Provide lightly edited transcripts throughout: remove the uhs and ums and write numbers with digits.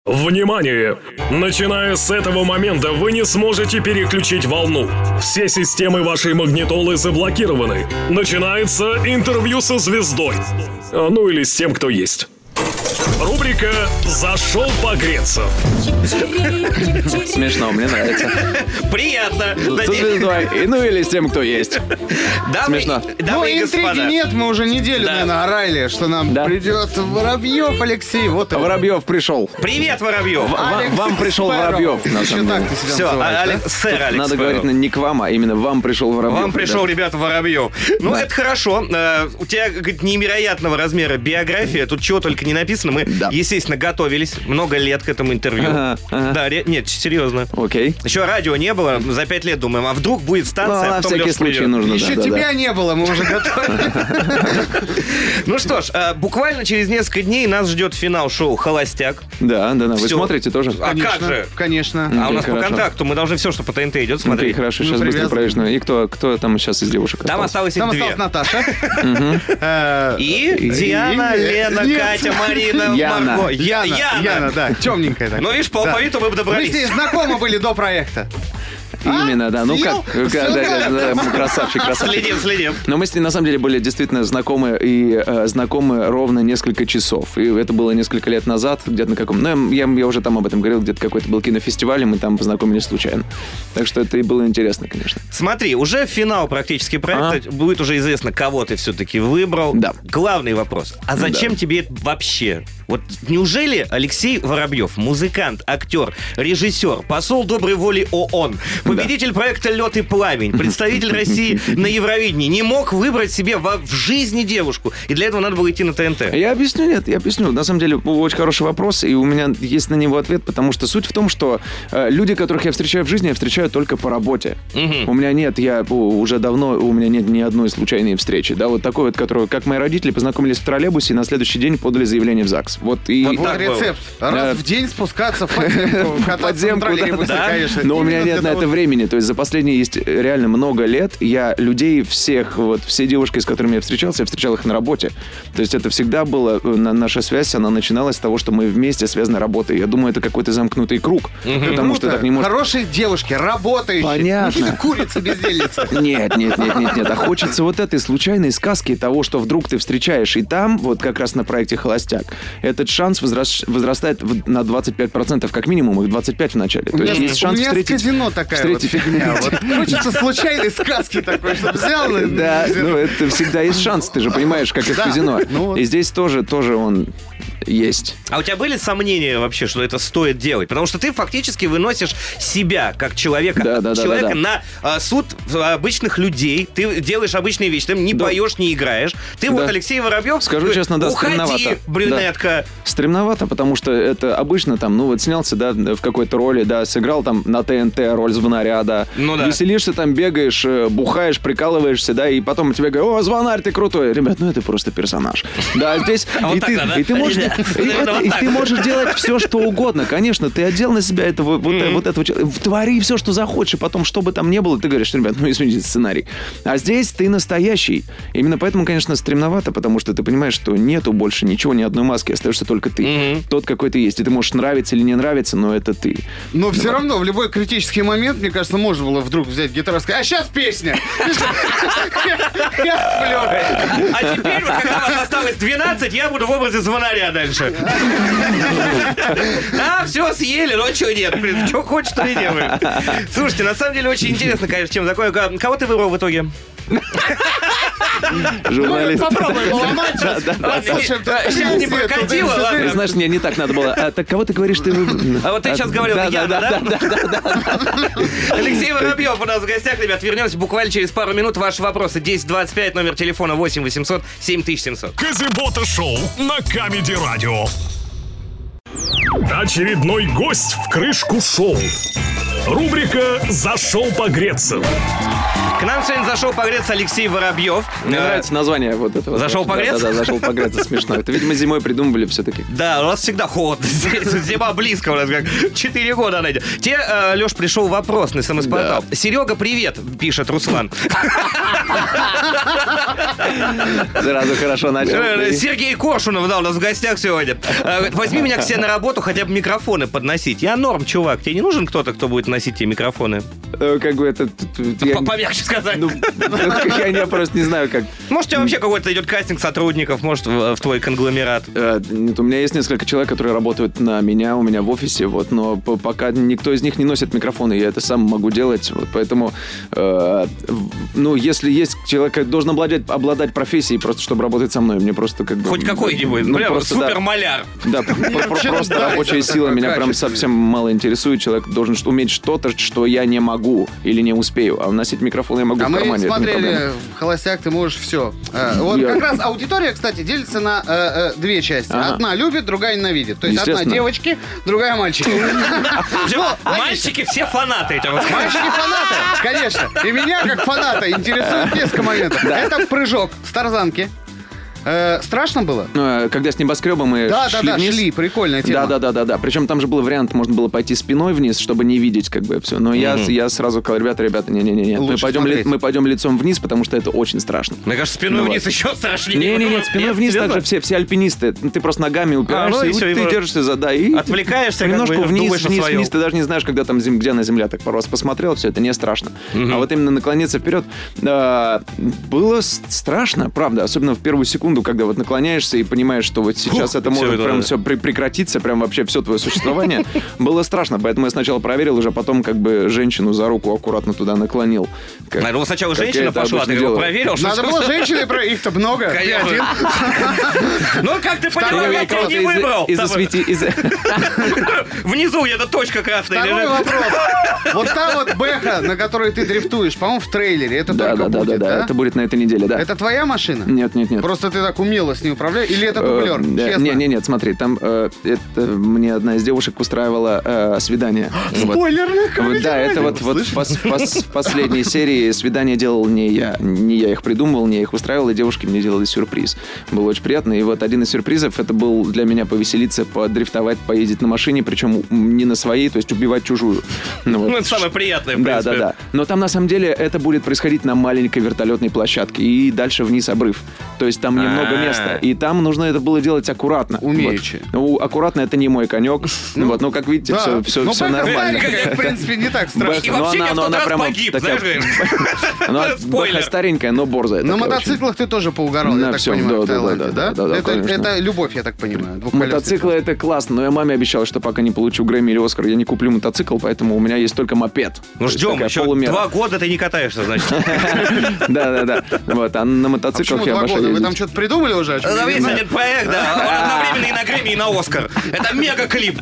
Внимание! Начиная с этого момента вы не сможете переключить волну. Все системы вашей магнитолы заблокированы. Начинается интервью со звездой. Ну или с тем, кто есть. Рубрика «Зашел погреться». Смешно, мне нравится. Приятно. Со звездой. Ну или с тем, кто есть. Смешно. Дамы и господа. Интриги нет, мы уже неделю, наверное, орали, что нам придет Воробьев Алексей. Вот Воробьев пришел. Привет, Воробьев. Вам пришел Воробьев, на самом деле. Все, сэр Алекс. Надо говорить не к вам, а именно вам пришел Воробьев. Вам пришел, ребята, Воробьев. Ну, это хорошо. У тебя, говорит, невероятного размера биография. Тут чего только не написано. Мы, естественно, готовились много лет к этому интервью. Да, нет, серьезно. Окей. Еще радио не было. За 5 лет думаем, а вдруг будет станция, а потом на всякий случай нужно. Еще тебя не было, мы уже готовы. Ну что ж, буквально через несколько дней нас ждет финал шоу «Холостяк». Да. Вы смотрите тоже? А как же? Конечно. А у нас по контракту мы должны все, что по ТНТ идет, смотреть. Хорошо, сейчас быстро проверишь. И кто там сейчас из девушек? Там осталось их две. Там осталась Наташа. И Диана, Лена, Катя, Марина, Марго. Яна, да, темненькая такая. Ну, видишь, по алфавиту мы бы Мы добрались. с ней знакомы были до проекта. Именно, да. Ну как? Красавчик. Следим. Но мы с ней на самом деле были действительно знакомы и знакомы ровно несколько часов. И это было несколько лет назад, где-то на каком... Ну, я уже там об этом говорил, где-то какой-то был кинофестиваль, и мы там познакомились случайно. Так что это и было интересно, конечно. Смотри, уже финал практически проекта. Будет уже известно, кого ты все-таки выбрал. Да. Главный вопрос. А зачем тебе это вообще? Вот неужели Алексей Воробьев, музыкант, актер, режиссер, посол доброй воли ООН, победитель проекта «Лед и пламень», представитель России на Евровидении, не мог выбрать себе в жизни девушку? И для этого надо было идти на ТНТ. Я объясню. На самом деле, очень хороший вопрос, и у меня есть на него ответ, потому что суть в том, что люди, которых я встречаю в жизни, я встречаю только по работе. У меня нет ни одной случайной встречи. Да, вот такой вот, которую, как мои родители познакомились в троллейбусе и на следующий день подали заявление в ЗАГС. Вот рецепт. Раз в день спускаться в подземку, конечно. Но у меня нет на это времени. То есть за последние есть реально много лет я людей всех, все девушки, с которыми я встречался, я встречал их на работе. То есть это всегда было, наша связь, она начиналась с того, что мы вместе связаны работой. Я думаю, это какой-то замкнутый круг. Потому что так не может... Хорошие девушки, работающие. Понятно. Курица-бездельница. Нет. А хочется вот этой случайной сказки того, что вдруг ты встречаешь. И там, вот как раз на проекте «Холостяк», этот шанс возрастает на 25%, как минимум, их 25% в начале. То есть есть шанс встретить... У меня с казино такая вот фигня. Хочется случайной сказки такой, чтобы взял... Да, это всегда есть шанс, ты же понимаешь, как это казино. И здесь тоже он... есть. А у тебя были сомнения вообще, что это стоит делать? Потому что ты фактически выносишь себя, как человека, на суд обычных людей. Ты делаешь обычные вещи. Ты не поешь, не играешь. Ты вот Алексей Воробьев. Скажу честно, стремновато. Уходи, брюнетка. Стремновато, потому что это обычно там, снялся, в какой-то роли, сыграл там на ТНТ роль звонаря, веселишься там, бегаешь, бухаешь, прикалываешься, и потом тебе говорят: о, звонарь, ты крутой. Ребят, это просто персонаж. Да, здесь... И ты можешь... И ты можешь делать все, что угодно. Конечно, ты одел на себя этого человека. Твори все, что захочешь, и потом, что бы там ни было, ты говоришь: ребят, извините, сценарий. А здесь ты настоящий. Именно поэтому, конечно, стремновато, потому что ты понимаешь, что нету больше ничего, ни одной маски, остаешься только ты. Тот, какой ты есть. И ты можешь нравиться или не нравиться, но это ты. Но все равно, в любой критический момент, мне кажется, можно было вдруг взять гитару и сказать: а сейчас песня! А теперь, когда вас осталось 12, я буду в образе звонаря дальше. Все съели, но что нет, что хочешь, то и делаем. Слушайте, на самом деле очень интересно, конечно, чем такое. Кого ты выбрал в итоге? Журналист. Попробуй поломать. Сейчас не прокатило, ладно. Знаешь, мне не так надо было. А так кого ты говоришь, ты выбрал? А вот ты сейчас говорил, Яна, да? Алексей Воробьев у нас в гостях, ребят. Вернемся буквально через пару минут. Ваши вопросы 1025, номер телефона 8 800 7700. Казибота шоу на Камеди Радио. Очередной гость в крышку шоу. Рубрика «Зашел погреться». К нам сегодня зашел погреться Алексей Воробьев. Мне нравится название вот этого. Зашел погреться? Да, зашел погреться, смешно. Это, видимо, зимой придумывали все-таки. Да, у нас всегда холодно. Зима близко, у нас как 4 года она идет. Тебе, Леш, пришел вопрос на СМС-портал. Да. Серега, привет, пишет Руслан. Сразу хорошо начал. Сергей Коршунов, да, у нас в гостях сегодня. Возьми меня к себе на работу, хотя бы микрофоны подносить. Я норм, чувак. Тебе не нужен кто-то, кто будет носить тебе микрофоны? Как бы это... Помягче сказать. Я просто не знаю, как... Может, у тебя вообще какой-то идет кастинг сотрудников, может, в твой конгломерат? Нет, у меня есть несколько человек, которые работают на меня, у меня в офисе, вот, но пока никто из них не носит микрофоны, я это сам могу делать, вот, поэтому, если есть человек, который должен обладать профессией, просто чтобы работать со мной, мне просто как бы... Хоть какой-нибудь, супермаляр. Да, просто рабочая сила меня прям совсем мало интересует, человек должен уметь что-то, что я не могу или не успею, а носить микрофон я могу в кармане. Мы смотрели «Холостяк», ты можешь все. Вот как раз аудитория, кстати, делится на две части. Одна любит, другая ненавидит. То есть одна девочки, другая мальчики. Мальчики все фанаты этих. Мальчики фанаты, конечно. И меня, как фаната, интересует несколько моментов. Это прыжок с тарзанки. Страшно было? Когда с небоскреба мы шли вниз. Шли, прикольная тема. Да. Причем там же был вариант, можно было пойти спиной вниз, чтобы не видеть как бы все. Но я сразу сказал, ребята, не. Мы пойдем лицом вниз, потому что это очень страшно. Мне кажется, спиной вниз еще страшнее. Нет, спиной вниз также все альпинисты. Ты просто ногами упираешься, и ты держишься и отвлекаешься, немножко вниз, ты даже не знаешь, когда там где на земля. Так просто посмотрел, все, это не страшно. А вот именно наклониться вперед было страшно, правда, особенно в первую секунду, когда вот наклоняешься и понимаешь, что вот сейчас это может прям все прекратиться, прям вообще все твое существование, было страшно. Поэтому я сначала проверил, уже потом как бы женщину за руку аккуратно туда наклонил. Ну, сначала женщина пошла, ты его проверил. Надо было женщины, их-то много. Конечно. Ну, как ты понимаешь, я не выбрал. Внизу где-то точка красная лежит. Второй вопрос. Вот та вот бэха, на которой ты дрифтуешь, по-моему, в трейлере, это только будет, да? Это будет на этой неделе, да. Это твоя машина? Нет. Просто ты так умело с ней управляешь? Или это дублер? Нет, смотри, там мне одна из девушек устраивала свидание. Спойлер! Да, это вот в последней серии свидание делал не я. Не я их придумывал, не я их устраивал, и девушки мне делали сюрприз. Было очень приятно. И вот один из сюрпризов, это был для меня повеселиться, подрифтовать, поездить на машине, причем не на своей, то есть убивать чужую. Это самое приятное, в принципе. Да. Но там, на самом деле, это будет происходить на маленькой вертолетной площадке. И дальше вниз обрыв. То есть там немного места. И там нужно это было делать аккуратно. Умеючи. Аккуратно это не мой конек. Но, как видите, все нормально. В принципе, не так страшно. И вообще я в тот раз погиб, знаешь, Бэха старенькая, но борзая. На мотоциклах ты тоже поугарал, я так понимаю, в Таиланде, да? Да, это любовь, я так понимаю. Мотоциклы это классно, но я маме обещал, что пока не получу Грэмми или Оскар, я не куплю мотоцикл, поэтому у меня есть только мопед. Ну ждем, еще 2 года ты не катаешься, значит. Да. Вот, а на мотоциклах я обожаю ездить. Вы там что-то придумали уже? Есть один проект, да, одновременно и на Грэмми, и на Оскар. Это мега-клип.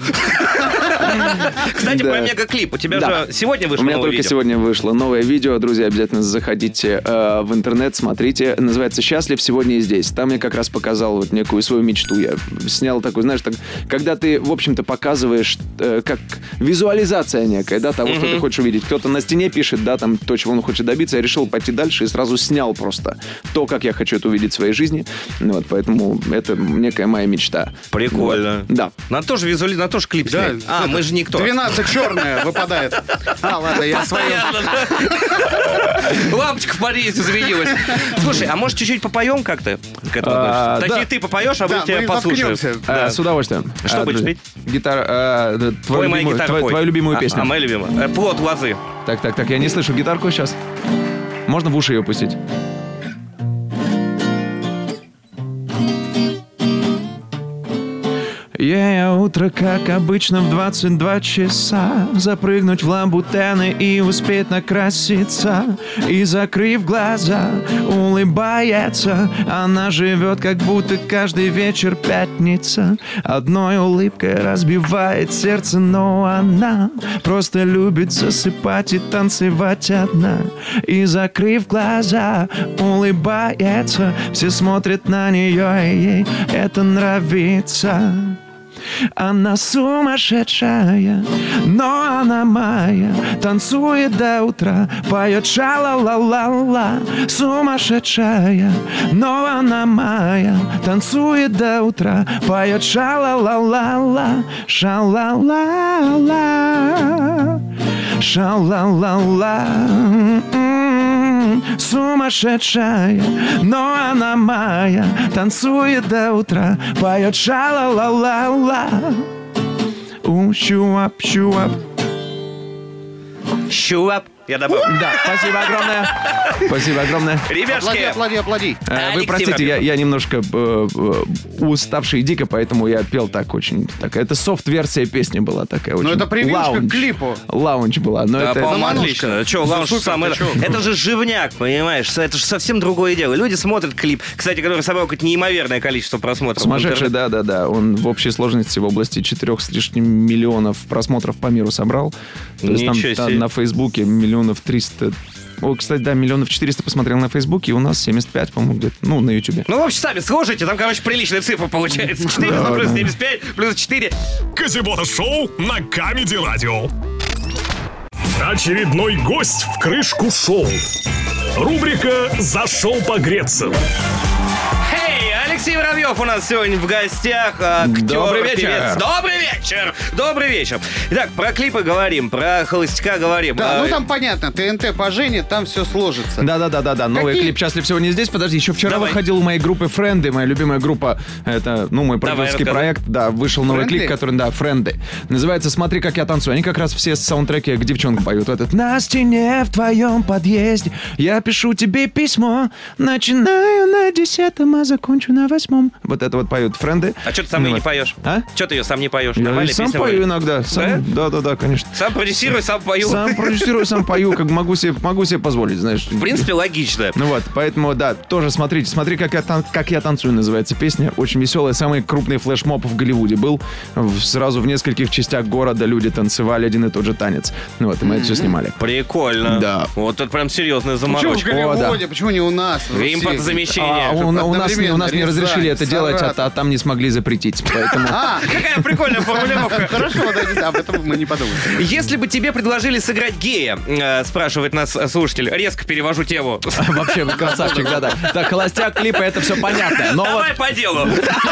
Кстати, про мега-клип. У тебя же сегодня вышло новое видео. У меня только сегодня вышло новое видео. Друзья, обязательно заходите в интернет, смотрите. Называется «Счастлив сегодня и здесь». Там я как раз показал вот некую свою мечту. Я снял такую, знаешь, когда ты, в общем-то, показываешь как визуализация некая, да, того, что ты хочешь увидеть. Кто-то на стене пишет, да, там, то, чего он хочет добиться. Я решил пойти дальше и сразу снял просто то, как я хочу это увидеть в своей жизни. Вот, поэтому это некая моя мечта. Прикольно. Вот. Да. Надо тоже клип снять. Мы же никто. 12 черная выпадает. Ладно, я свою. Лампочка в подъезде заведилась. Слушай, а может чуть-чуть попоем как-то к этому относишься? Точнее, ты попоешь, а мы тебя послушаем. С удовольствием. Что будешь петь? Твою любимую песню. Моя любимая. «Плод лозы». Так, я не слышу гитарку сейчас. Можно в уши ее пустить? Утро, как обычно, в 22 часа. Запрыгнуть в ламбутены и успеть накраситься. И, закрыв глаза, улыбается. Она живет, как будто каждый вечер пятница. Одной улыбкой разбивает сердце, но она просто любит засыпать и танцевать одна. И, закрыв глаза, улыбается. Все смотрят на нее, и ей это нравится. Она сумасшедшая, но она моя. Танцует до утра, поет ша-ла-ла-ла-ла. Сумасшедшая, но она моя. Танцует до утра, поет ша-ла-ла-ла-ла. Ша-ла-ла-ла. Ша-ла-ла-ла. Сумасшедшая, но она моя. Танцует до утра, поет ша-ла-ла-ла-ла. У-щу-ап, щу-ап. Щуап. Я добавлю. Да, спасибо огромное. Спасибо огромное. Ребятушки. Аплоди. Вы простите, я немножко уставший дико, поэтому я пел так очень. Это софт-версия песни была такая. Ну это превьюшка к клипу. Лаунж была. Но Да, это по-моему, отлично. Че, лаунж самый... Это же живняк, понимаешь? Это же совсем другое дело. Люди смотрят клип, кстати, который собрал какое-то неимоверное количество просмотров. Сумасшедший, да. Он в общей сложности в области 4 с лишним миллионов просмотров по миру собрал. То есть там на Фейсбуке 1 300 000. Кстати, да, 1 400 000 посмотрел на Фейсбуке, и у нас 75, по-моему, где-то, на Ютубе. Ну, в общем, сами сложите, там, приличная цифра получается. 400 плюс 75 плюс 4. Казибота-шоу на Камеди Радио. Очередной гость в крышку шоу. Рубрика «Зашел погреться». Алексей Воробьев у нас сегодня в гостях. Актер, Добрый вечер. певец. Добрый вечер. Итак, про клипы говорим, про холостяка говорим. Да, там понятно, ТНТ поженит, там все сложится. Да. Новый клип «Счастлив сегодня здесь». Подожди, еще вчера выходил у моей группы «Френды», моя любимая группа. Это, мой продюсерский проект. Да, вышел новый клип, который, «Френды». Называется «Смотри, как я танцую». Они как раз все саундтреки к девчонкам поют. На стене в твоем подъезде я пишу тебе письмо. Начинаю на 10-м, а закончу на 8-м. Вот это вот поют «Френды». А что ты сам не поешь? А? Что ты ее сам не поешь? Я сам пою иногда. Да, конечно. Сам продюсирую, сам пою. Сам продюсирую, сам пою, как могу себе позволить, знаешь. В принципе, логично. Поэтому, да, тоже смотрите. «Смотри, как я танцую» называется песня. Очень веселая. Самый крупный флешмоб в Голливуде был. Сразу в нескольких частях города люди танцевали один и тот же танец. И мы это все снимали. Прикольно. Да. Вот это прям серьезная заморочка. Почему в Голливуде? Почему не у нас? Импортозамещение. У нас не разрешили это делать, а там не смогли запретить. Поэтому... Какая прикольная формулировка. Хорошо, об этом мы не подумали. Если бы тебе предложили сыграть гея, спрашивает нас слушатель, резко перевожу тему. Вообще, красавчик, да. Так, холостяк, клипы, это все понятно. Давай по делу.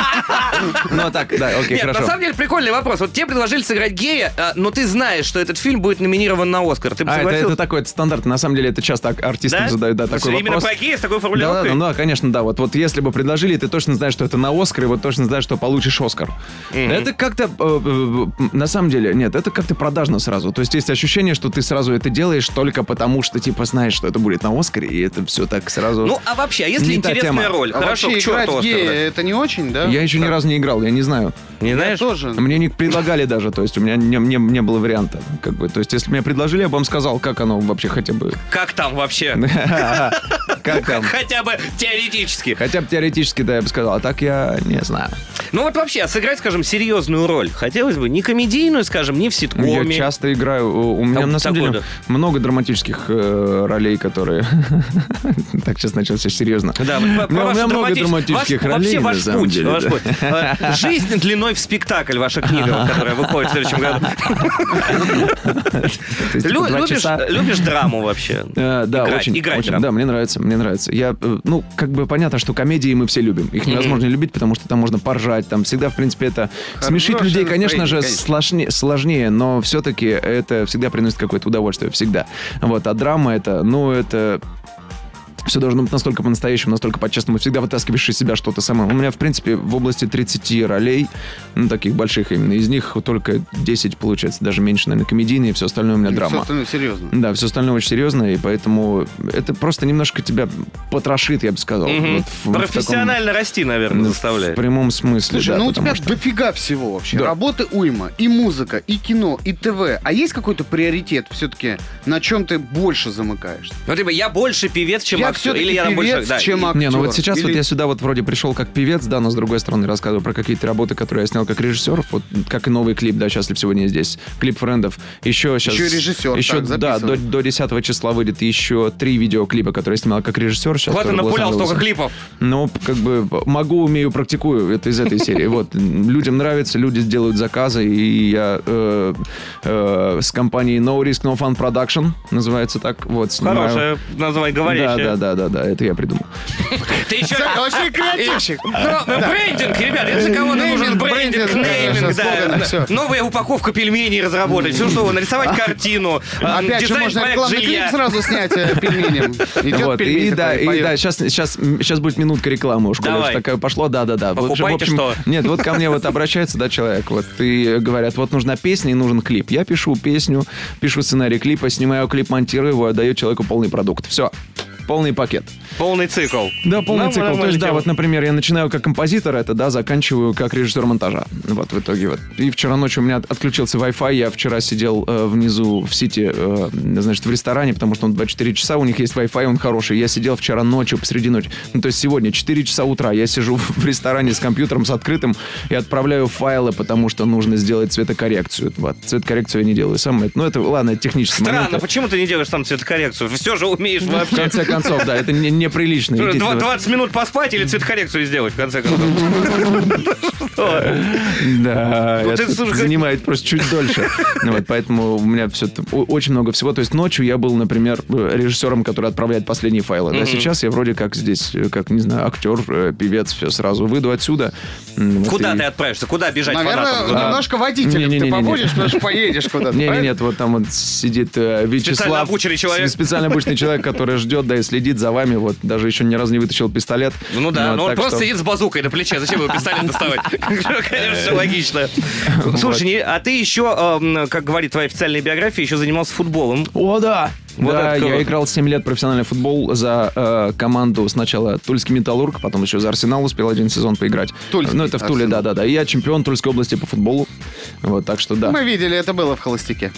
Окей, хорошо. На самом деле, прикольный вопрос. Вот тебе предложили сыграть гея, но ты знаешь, что этот фильм будет номинирован на Оскар. Ты бы согласился? Это такой стандарт. На самом деле, это часто артистам задают такой вопрос. Именно про гея с такой формулировкой? Да, конечно, да. Вот если бы предложили, ты точно знаешь, что это на Оскар, и вот точно знаешь, что получишь Оскар. Это как-то, на самом деле, нет, это как-то продажно сразу. То есть есть ощущение, что ты сразу это делаешь только потому, что знаешь, что это будет на Оскаре, и это все так сразу. А вообще, если интересная роль, хорошо, к черту Оскар. Это не очень, да? Я еще ни разу не играл, я не знаю. Не знаешь? Тоже. Мне не предлагали даже, то есть у меня не было варианта. То есть если бы мне предложили, я бы вам сказал, как оно вообще хотя бы... Как там вообще? Как там? Хотя бы теоретически. Хотя бы теоретически, да, я бы сказал, а так я не знаю. Вообще, сыграть, скажем, серьезную роль. Хотелось бы не комедийную, скажем, не в ситкоме. Я часто играю. У меня, на самом деле, много драматических ролей, которые... Так, сейчас начался серьезно. Да, у меня много драматических ролей, на самом деле. Ваш путь. «Жизнь длиной в спектакль», ваша книга, которая выходит в следующем году. Любишь драму вообще? Да, очень. Да, мне нравится. Понятно, что комедии мы все любим. Их невозможно не любить, потому что там можно поржать. Там всегда, в принципе, это... Смешить людей, конечно же, сложнее, но все-таки это всегда приносит какое-то удовольствие. Всегда. А драма это... Все должно быть настолько по-настоящему, настолько по-честному. Всегда вытаскиваешь из себя что-то самое. У меня, в принципе, в области 30 ролей, таких больших именно, из них только 10, получается, даже меньше, наверное, комедийные, все остальное у меня драма. Все остальное серьезно. Да, все остальное очень серьезно, и поэтому это просто немножко тебя потрошит, я бы сказал. Профессионально расти, наверное, заставляет. В прямом смысле, слушай, у тебя дофига всего вообще. Да. Работы уйма, и музыка, и кино, и ТВ. А есть какой-то приоритет все-таки, на чем ты больше замыкаешься? Я больше певец, чем актер. все-таки певец, чем актер. Не, ну вот сейчас вот я сюда вот вроде пришел как певец, да, но с другой стороны рассказываю про какие-то работы, которые я снял как режиссер, вот как и новый клип, да, «Счастлив сегодня здесь», клип «Френдов». Еще сейчас... Еще режиссер, еще, да, до 10 числа выйдет еще 3 видеоклипа, которые я снимал как режиссер. Сейчас хватит напулял столько клипов. Ну, как бы могу, умею, практикую. Это из этой серии. Вот. Людям нравится, люди делают заказы, и я с компанией No Risk No Fun Production, называется так, вот, снимаю. Хорошее название, говорящее. Да, это я придумал. Ты еще... Очень креативщик. Брендинг, ребят, если кому-то нужен брендинг, нейминг, да. Новая упаковка пельменей разработать, все что, нарисовать картину, опять же, можно рекламный клип сразу снять пельменем. Вот, и да, сейчас будет минутка рекламы, уж коли такая пошло, да. Покупайте что? Нет, вот ко мне вот обращается, да, человек, вот, и говорят, вот нужна песня и нужен клип. Я пишу песню, пишу сценарий клипа, снимаю клип, монтирую его, отдаю человеку полный продукт. Все. Полный пакет. Полный цикл. Да, полный цикл. То есть, да, вот, например, я начинаю как композитор это, да, заканчиваю как режиссер монтажа. Вот, в итоге вот. И вчера ночью у меня отключился Wi-Fi, я вчера сидел внизу в Сити, значит, в ресторане, потому что он 24 часа, у них есть Wi-Fi, он хороший. Я сидел вчера ночью, посреди ночи. Ну, то есть сегодня 4 часа утра я сижу в ресторане с компьютером, с открытым, и отправляю файлы, потому что нужно сделать цветокоррекцию. Вот. Цветокоррекцию я не делаю сам. Ну, это, ладно, это технический момент. Странно, почему ты не делаешь сам цветокоррекцию? Все же умеешь вообще. В конце концов, да, это неприлично. 20 минут поспать или цветокоррекцию сделать, в конце концов? Да, это занимает просто чуть дольше. Поэтому у меня все очень много всего. То есть ночью я был, например, режиссером, который отправляет последние файлы. Сейчас я вроде как здесь, как, не знаю, актер, певец, все сразу. Выйду отсюда. Куда ты отправишься? Куда бежать фанатам? Наверное, немножко водителем ты побудешь, потому что поедешь куда-то. Нет, вот там вот сидит Вячеслав. Специально обученный человек, который ждет, да, и следит за вами. Вот даже еще ни разу не вытащил пистолет. Ну да, но он просто сидит с базукой на плече. Зачем его пистолет доставать? Конечно, все логично. Слушай, а ты еще, как говорит твоя официальная биография, еще занимался футболом. О, да! Вот да, я играл 7 лет в профессиональный футбол за команду сначала Тульский Металлург, потом еще за Арсенал успел 1 сезон поиграть. Тульский, ну, это в Туле, да. И я чемпион Тульской области по футболу. Вот, так что да. Мы видели, это было в «Холостяке».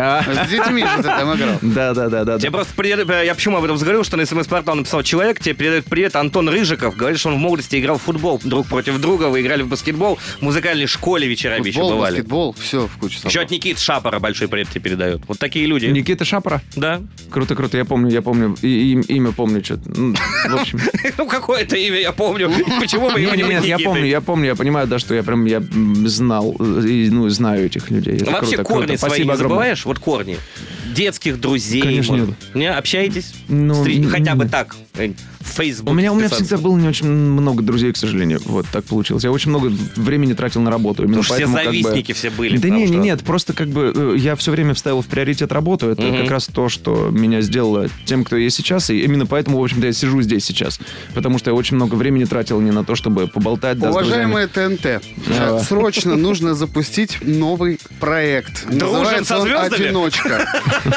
С детьми же ты там играл. Да. Тебе просто я почему об этом заговорил, что на СМС-портал написал человек, тебе передает привет Антон Рыжиков, говорит, что он в молодости играл в футбол друг против друга, вы играли в баскетбол, в музыкальной школе вечерами еще бывали. Баскетбол, все в кучу. Еще от Никиты Шапора большой привет тебе передают. Вот такие люди. Никита Шапора? Да. Круто, я помню. И имя помню что-то. Ну, в общем. Ну, какое-то имя я помню. Почему мы его не Нет, я помню, я понимаю, да, что я знал, и, знаю этих людей. Это вообще круто, корни свои спасибо не забываешь? Вот корни. Детских друзей. Конечно, нет. Не общаетесь? Ну, хотя бы так. В Facebook. У меня всегда было не очень много друзей, к сожалению. Вот так получилось. Я очень много времени тратил на работу. Потому что все завистники все были. Да нет, просто как бы я все время вставил в приоритет работу. Это как раз то, что меня сделало тем, кто я есть сейчас. И именно поэтому, в общем-то, я сижу здесь сейчас. Потому что я очень много времени тратил не на то, чтобы поболтать. Уважаемые ТНТ, срочно нужно запустить новый проект. Называется он «Одиночка».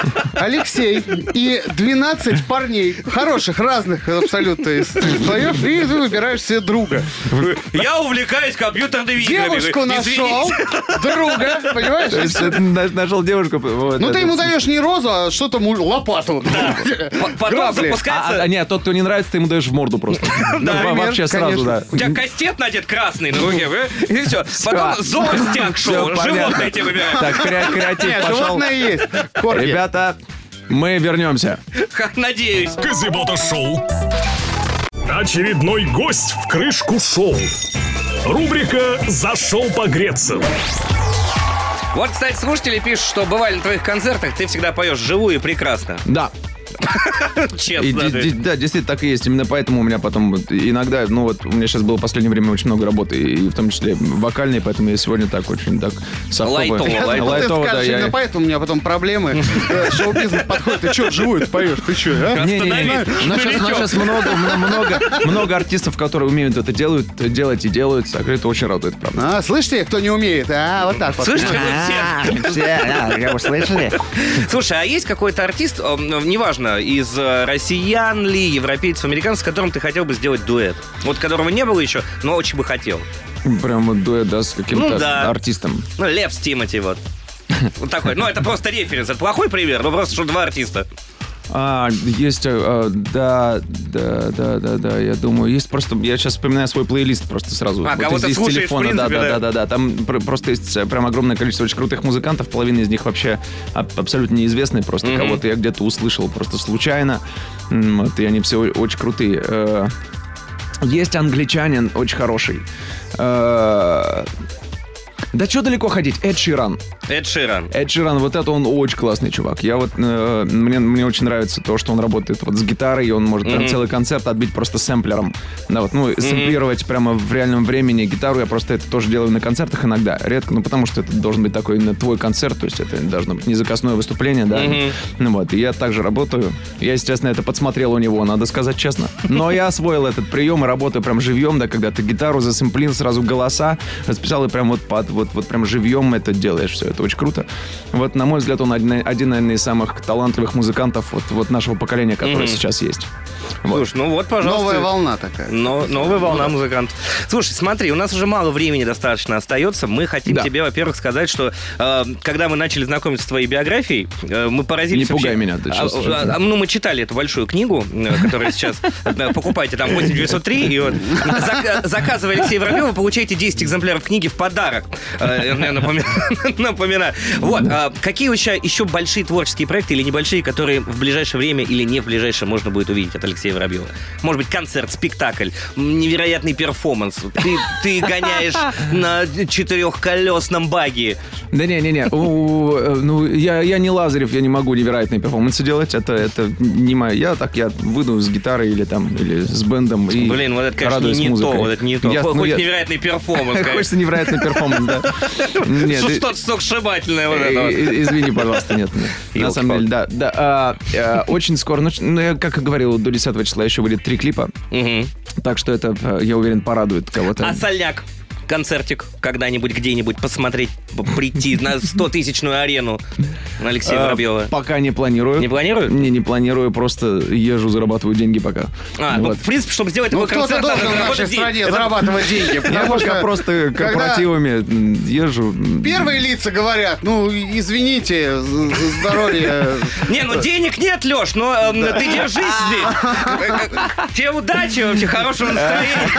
Алексей и 12 парней, хороших, разных абсолютно из слоев, и ты выбираешь себе друга. Я увлекаюсь компьютерными играми. Девушку нашел, друга, понимаешь? Нашел девушку. Ну, ты ему даешь не розу, а что-то лопату. Потом запускается... Нет, тот, кто не нравится, ты ему даешь в морду просто. Вообще сразу, да. У тебя кастет надет красный на руке, и все. Потом зоостяг шел, животное тебе выбирает. Так, креатив пошел. Животное есть. Ребята, мы вернемся. Надеюсь. Казибота шоу. Очередной гость в крышку шоу. Рубрика «Зашел погреться». Вот, кстати, слушатели пишут, что бывали на твоих концертах, ты всегда поешь живую и прекрасно. Да. Честно. Да, действительно так и есть. Именно поэтому у меня потом иногда, у меня сейчас было в последнее время очень много работы, и в том числе вокальной, поэтому я сегодня так очень так лайтово. Ты скажешь, именно поэтому у меня потом проблемы. Шоу-бизнес подходит, ты что, вживую поешь? Ты что, а? Не-не-не. Сейчас много артистов, которые умеют это делать и делают. Так, это очень радует, правда. Слышите, кто не умеет? Вот так вот. Слышите, вы слышали? Слушай, а есть какой-то артист, неважно, из россиян ли, европейцев, американцев, с которым ты хотел бы сделать дуэт? Вот которого не было еще, но очень бы хотел. Прям вот дуэт, да, с каким-то артистом. Лев с Тимати, вот. Вот такой. Это просто референс. Это плохой пример, но просто что два артиста. Есть, да, я думаю, есть просто, я сейчас вспоминаю свой плейлист просто сразу. Кого ты слушаешь, телефона, в принципе, да. Там просто есть прям огромное количество очень крутых музыкантов, половина из них вообще абсолютно неизвестные, просто кого-то я где-то услышал просто случайно, и они все очень крутые. Есть англичанин очень хороший. Да что далеко ходить? Эд Ширан, вот это он очень классный чувак. Я вот, мне очень нравится то, что он работает вот с гитарой, и он может прям целый концерт отбить просто сэмплером. Да, вот, сэмплировать прямо в реальном времени гитару. Я просто это тоже делаю на концертах иногда. Редко, потому что это должен быть такой именно твой концерт, то есть это должно быть не заказное выступление, да. Вот, и я также работаю. Я, естественно, это подсмотрел у него, надо сказать честно. Но я освоил этот прием и работаю прям живьем, да, когда ты гитару засэмплил, сразу голоса расписал и прям вот прям живьем это делаешь все. Это очень круто. Вот, на мой взгляд, он один, наверное, из самых талантливых музыкантов вот нашего поколения, которое сейчас есть. Вот. Слушай, ну вот, пожалуйста. Новая волна такая. Новая волна музыкантов. Слушай, смотри, у нас уже мало времени достаточно остается. Мы хотим тебе, во-первых, сказать, что когда мы начали знакомиться с твоей биографией, мы поразились. Не пугай меня, ты сейчас. Мы читали эту большую книгу, которая сейчас... Покупайте там 8903, и вот заказывая Алексея Воробьева, получаете 10 экземпляров книги в подарок. Я напоминаю. Вот. Какие еще большие творческие проекты или небольшие, которые в ближайшее время или не в ближайшее можно будет увидеть от Алексея Воробьева? Может быть, концерт, спектакль, невероятный перформанс. Ты гоняешь на 4-колесном баги. Да не. Ну, я не Лазарев, я не могу невероятные перформансы делать. Это не мое. Я выйду с гитарой или с бэндом и блин, вот это, конечно, не то. Вот это не то. Хоть невероятный перформанс. Хочется невероятный перформанс, да. Что-то сногсшибательное вот это. Извини, пожалуйста, нет. На самом деле, да. Очень скоро, ну, я как и говорил, до 10 числа еще выйдет 3 клипа. Так что это, я уверен, порадует кого-то. А Сольняк? Концертик когда-нибудь, где-нибудь посмотреть, прийти на 100-тысячную арену Алексея Воробьева? Пока не планирую. Не планирую? Не планирую, просто езжу, зарабатываю деньги пока. Ну, в принципе, чтобы сделать такой концерт, кто-то должен в нашей стране зарабатывать деньги. Я пока просто корпоративами езжу. Первые лица говорят, ну, извините, здоровье. Не, ну денег нет, Леш, но ты держись здесь. Тебе удачи вообще, хорошего настроения.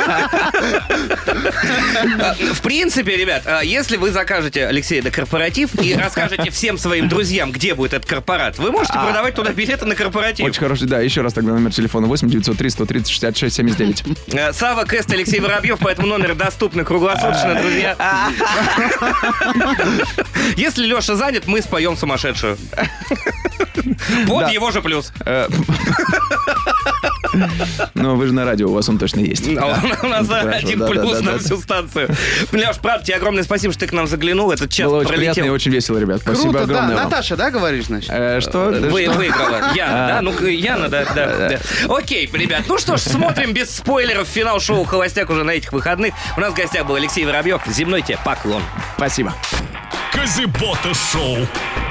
В принципе, ребят, если вы закажете Алексея на корпоратив и расскажете всем своим друзьям, где будет этот корпорат, вы можете продавать туда билеты на корпоратив. Очень хороший, да. Еще раз тогда номер телефона 8-903-130-66-79. Сава Кэст, Алексей Воробьев, по этому номеру доступны круглосуточно, друзья. Если Леша занят, мы споем сумасшедшую. Под его же плюс. Ну, вы же на радио, у вас он точно есть. У нас один плюс на всю станцию. Леш, правда, тебе огромное спасибо, что ты к нам заглянул. Этот час было очень приятно и очень весело, ребят. Спасибо огромное вам. Наташа, да, говоришь, значит? Что? Выиграла. Яна, да? Ну, Яна, да. Окей, ребят, ну что ж, смотрим без спойлеров финал шоу «Холостяк» уже на этих выходных. У нас в гостях был Алексей Воробьев. Земной тебе поклон. Спасибо. Казибота шоу.